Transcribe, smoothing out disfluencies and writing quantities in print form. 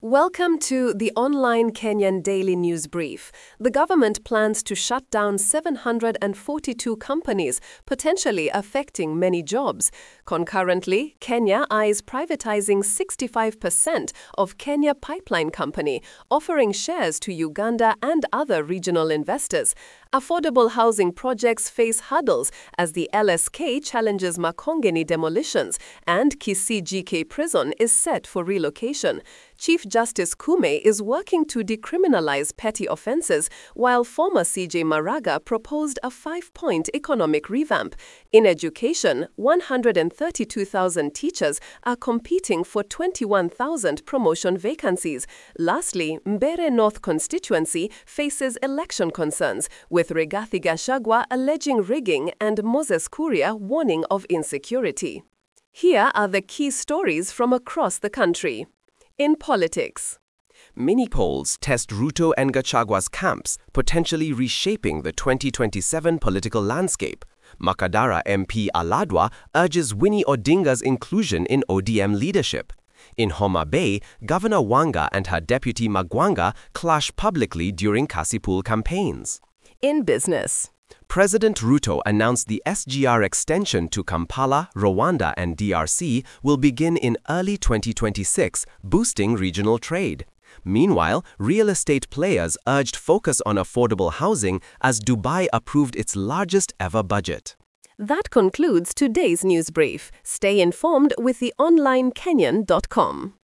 Welcome to the online Kenyan Daily News Brief. The government plans to shut down 742 companies, potentially affecting many jobs. Concurrently, Kenya eyes privatizing 65% of Kenya Pipeline Company, offering shares to Uganda and other regional investors. Affordable housing projects face hurdles as the LSK challenges Makongeni demolitions, and Kisii GK prison is set for relocation. Chief Justice Kume is working to decriminalize petty offenses, while former CJ Maraga proposed a 5-point economic revamp. In education, 132,000 teachers are competing for 21,000 promotion vacancies. Lastly, Mbere North constituency faces election concerns, with Rigathi Gachagua alleging rigging and Moses Kuria warning of insecurity. Here are the key stories from across the country. In politics, mini polls test Ruto and Gachagua's camps, potentially reshaping the 2027 political landscape. Makadara MP Aladwa urges Winnie Odinga's inclusion in ODM leadership. In Homa Bay, Governor Wanga and her deputy Magwanga clash publicly during Kasipul campaigns. In business, President Ruto announced the SGR extension to Kampala, Rwanda, and DRC will begin in early 2026, boosting regional trade. Meanwhile, real estate players urged focus on affordable housing as Dubai approved its largest ever budget. That concludes today's news brief. Stay informed with the onlinekenyan.com.